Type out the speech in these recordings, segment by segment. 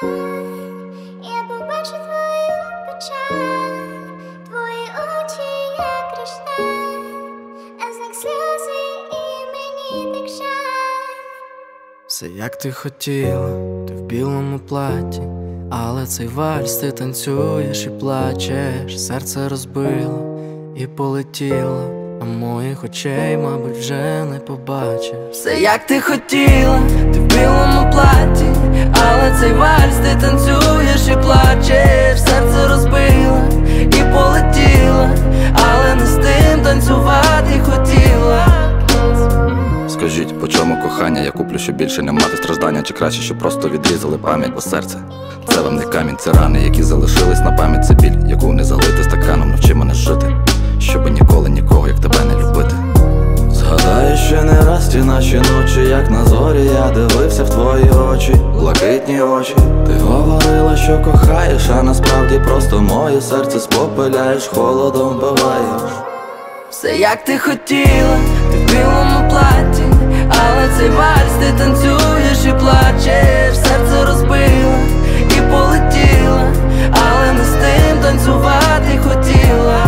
Я побачу твою печаль, твої очі як кришталь, а знак сльози і мені так жаль. Все як ти хотіла, ти в білому платі, але цей вальс ти танцюєш і плачеш. Серце розбило і полетіло, а моїх очей, мабуть, вже не побачиш. Все як ти хотіла, ти в білому платі, але цей вальс ти танцюєш і плачеш. Серце розбило і полетіло, але не з тим танцювати хотіла. Скажіть, по чому кохання? Я куплю, щоб більше не мати страждання. Чи краще, щоб просто відрізали пам'ять, бо серце це вам не камінь, це рани, які залишились на пам'ять. Це біль, яку не залити стаканом. Навчи мене жити, щоби ніколи нікого, як тебе, не любити. Згадаю ще не раз ті наші ночі, як на зорі я дивився в твої очі, блакитні очі. Ти говорила, що кохаєш, а насправді просто моє серце спопиляєш, холодом вбиваєш. Все як ти хотіла, ти в білому платі, але цей вальс ти танцюєш і плачеш. Серце розбило і полетіло, але не з тим танцювати хотіла.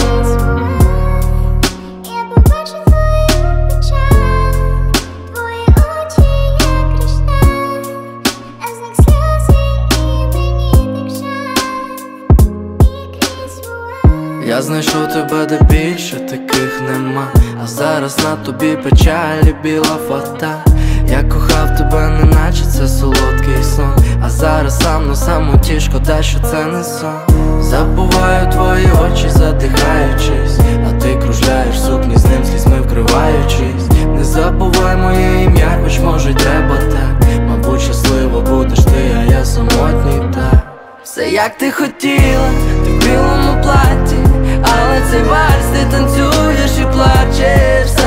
Я побачу твою печаль, твої очі як кришталь, а знак сльози і мені так жаль. І крізь вуаль Я знайшов тебе, де більше таких нема, а зараз на тобі печаль і біла фата. Я кохав тебе, неначе це солодкий сон, а зараз сам на самоті, шкода, що це не сон. Забуваю твої очі, задихаючись, а ти кружляєш в сукні з ним, слізьми вкриваючись. Не забувай моє ім'я, хоч може й треба так. Мабуть, щасливо будеш ти, а я самотній так. Все як ти хотіла, ти в білому платі, але цей вальс ти танцюєш і плачеш.